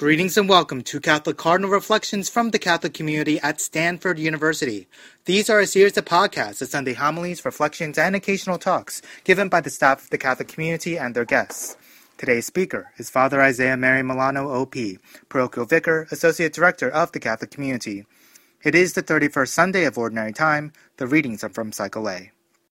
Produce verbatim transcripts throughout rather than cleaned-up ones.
Greetings and welcome to Catholic Cardinal Reflections from the Catholic community at Stanford University. These are a series of podcasts of Sunday homilies, reflections, and occasional talks given by the staff of the Catholic community and their guests. Today's speaker is Father Isaiah Mary Milano, O P, Parochial Vicar, Associate Director of the Catholic community. It is the thirty-first Sunday of Ordinary Time. The readings are from Cycle A.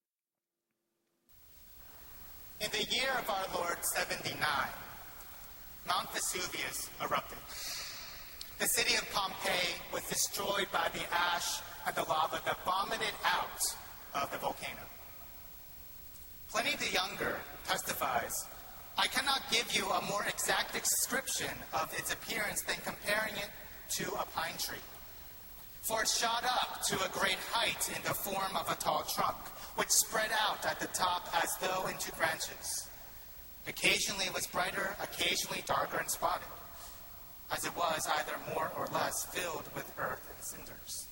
In the year of our Lord seventy-nine, Mount Vesuvius erupted. The city of Pompeii was destroyed by the ash and the lava that vomited out of the volcano. Pliny the Younger testifies, "I cannot give you a more exact description of its appearance than comparing it to a pine tree. For it shot up to a great height in the form of a tall trunk, which spread out at the top as though into branches. Occasionally it was brighter, occasionally darker and spotted, as it was either more or less filled with earth and cinders.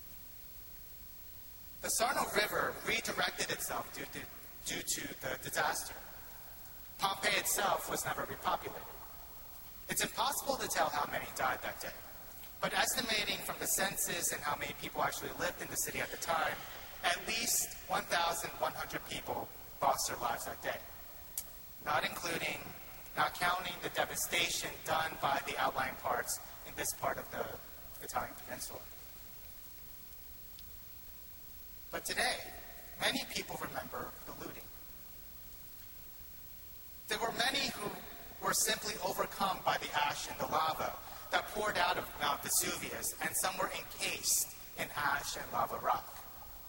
The Sarno River redirected itself due to, due to the disaster. Pompeii itself was never repopulated. It's impossible to tell how many died that day, but estimating from the census and how many people actually lived in the city at the time, at least one thousand one hundred people lost their lives that day. Not including, not counting the devastation done by the outlying parts in this part of the Italian peninsula. But today, many people remember the looting. There were many who were simply overcome by the ash and the lava that poured out of Mount Vesuvius, and some were encased in ash and lava rock.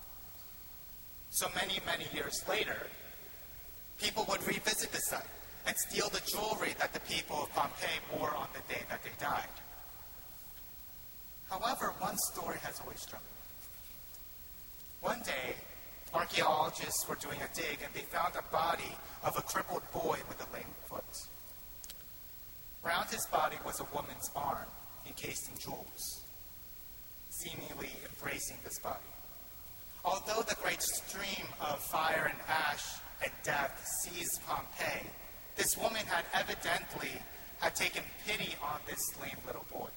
So many, many years later, people would revisit the site and steal the jewelry that the people of Pompeii wore on the day that they died. However, one story has always struck me. One day, archaeologists were doing a dig and they found a body of a crippled boy with a lame foot. Round his body was a woman's arm encased in jewels, seemingly embracing this body. Although the great stream of fire and ash and death seized Pompeii, this woman had evidently had taken pity on this lame little boy.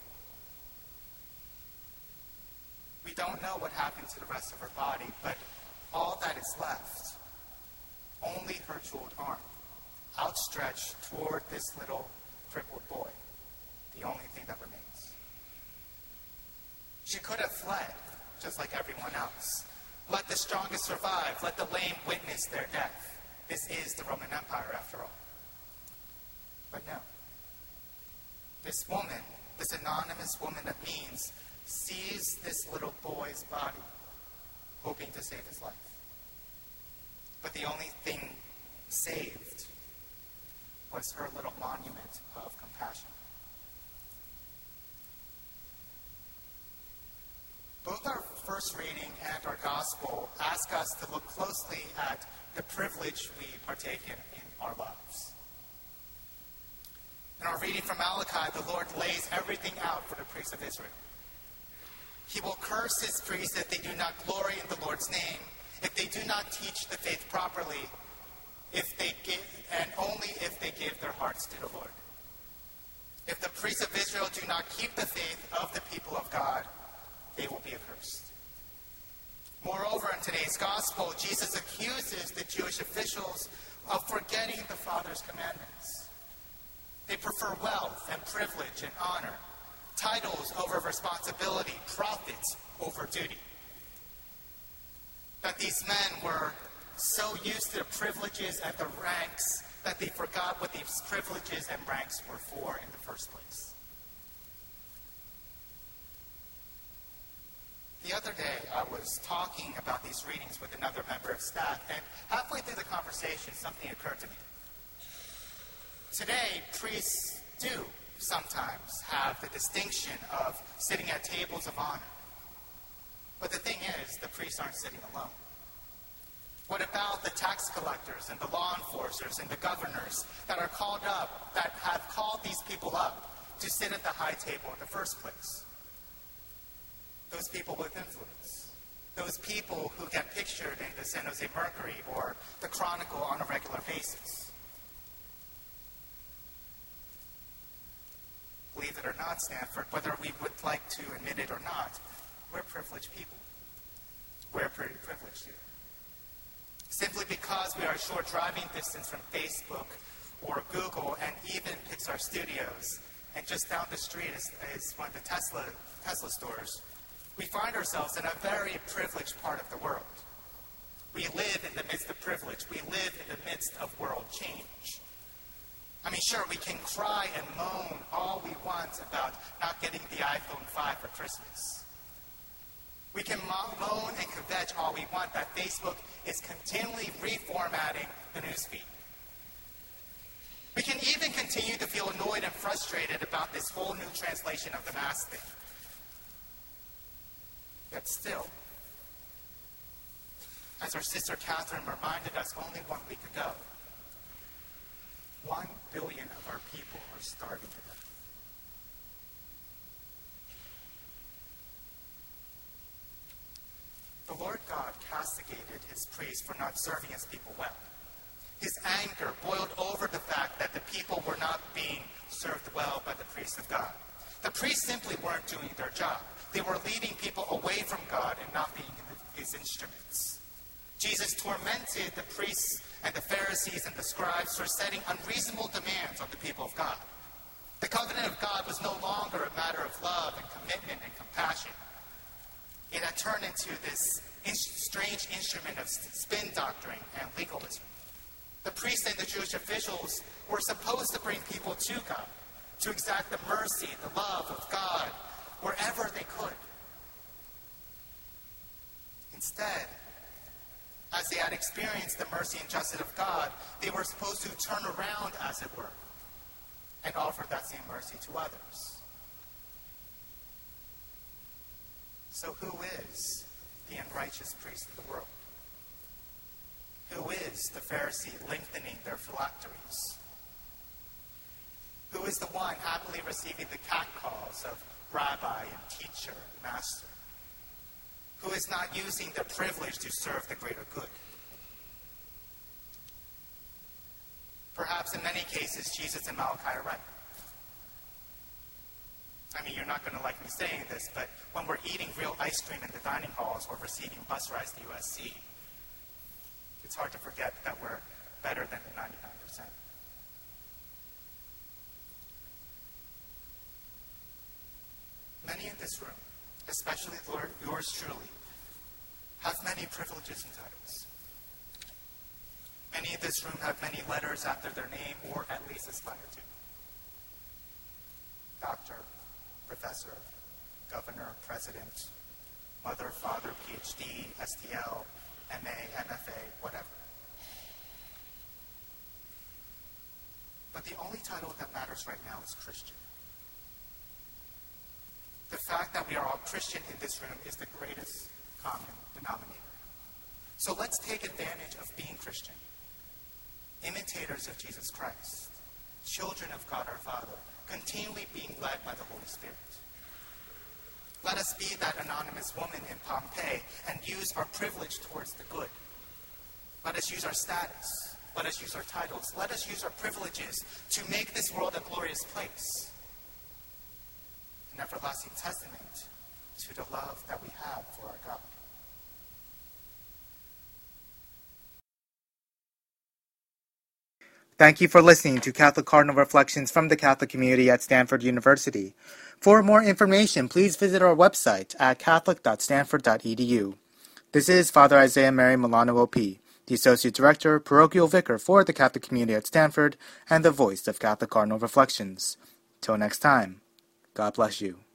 We don't know what happened to the rest of her body, but all that is left, only her jeweled arm, outstretched toward this little crippled boy, the only thing that remains. She could have fled, just like everyone else. Let the strongest survive. Let the lame witness their death. This is the Roman Empire, after all. But no. This woman, this anonymous woman of means, sees this little boy's body, hoping to save his life. But the only thing saved was her little monument of compassion. Both our first reading and our gospel ask us to look closely at the privilege we partake in in our lives. In our reading from Malachi, the Lord lays everything out for the priests of Israel. He will curse his priests if they do not glory in the Lord's name, if they do not teach the faith properly, if they give, and only if they give their hearts to the Lord. If the priests of Israel do not keep the faith of the people of God, they will be accursed. Moreover, in today's gospel, Jesus accuses the Jewish officials of forgetting the Father's commandments. They prefer wealth and privilege and honor, titles over responsibility, profits over duty. That these men were so used to the privileges and the ranks that they forgot what these privileges and ranks were for in the first place. The other day, I was talking about these readings with another member of staff, and halfway through the conversation, something occurred to me. Today, priests do sometimes have the distinction of sitting at tables of honor. But the thing is, the priests aren't sitting alone. What about the tax collectors and the law enforcers and the governors that are called up, that have called these people up to sit at the high table in the first place? Those people with influence. Those people who get pictured in the San Jose Mercury or the Chronicle on a regular basis. believe it or not, Stanford, whether we would like to admit it or not, we're privileged people. We're pretty privileged here. Simply because we are a short driving distance from Facebook or Google and even Pixar Studios, and just down the street is, is one of the Tesla, Tesla stores, we find ourselves in a very privileged part of the world. We live in the midst of privilege. We live in the midst of world change. I mean, sure, we can cry and moan all we want about not getting the iPhone five for Christmas. We can moan and kvetch all we want that Facebook is continually reformatting the newsfeed. We can even continue to feel annoyed and frustrated about this whole new translation of the mask thing. Yet still, as our sister Catherine reminded us only one week ago, one billion of our people are starving to death. The Lord God castigated his priests for not serving his people well. His anger boiled over the fact that the people were not being served well by the priests of God. The priests simply weren't doing their job. They were leading people away from God and not being his instruments. Jesus tormented the priests and the Pharisees and the scribes for setting unreasonable demands on the people of God. The covenant of God was no longer a matter of love and commitment and compassion. It had turned into this strange instrument of spin doctrine and legalism. The priests and the Jewish officials were supposed to bring people to God, to exact the mercy, the love of God, wherever they could. Instead, as they had experienced the mercy and justice of God, they were supposed to turn around, as it were, and offer that same mercy to others. So who is the unrighteous priest of the world? Who is the Pharisee lengthening their phylacteries? Who is the one happily receiving the catcalls of rabbi and teacher and master? Who is not using their privilege to serve the greater good? Perhaps in many cases, Jesus and Malachi are right. I mean, you're not going to like me saying this, but when we're eating real ice cream in the dining halls or receiving bus rides to U S C, it's hard to forget that we're better than the ninety-nine percent. Many in this room, especially Lord, yours truly, have many privileges and titles. Many in this room have many letters after their name, or at least aspire to. Doctor, professor, governor, president, mother, father, P H D, S T L, M A, M F A, whatever. But the only title that matters right now is Christian. The fact that we are all Christian in this room is the greatest common denominator. So let's take advantage of being Christian, imitators of Jesus Christ, children of God our Father, continually being led by the Holy Spirit. Let us be that anonymous woman in Pompeii and use our privilege towards the good. Let us use our status. Let us use our titles. Let us use our privileges to make this world a glorious place. An everlasting testament to the love that we have for our God. Thank you for listening to Catholic Cardinal Reflections from the Catholic community at Stanford University. For more information, please visit our website at catholic dot stanford dot e d u. This is Father Isaiah Mary Milano O P, the Associate Director, Parochial Vicar for the Catholic community at Stanford, and the voice of Catholic Cardinal Reflections. Till next time, God bless you.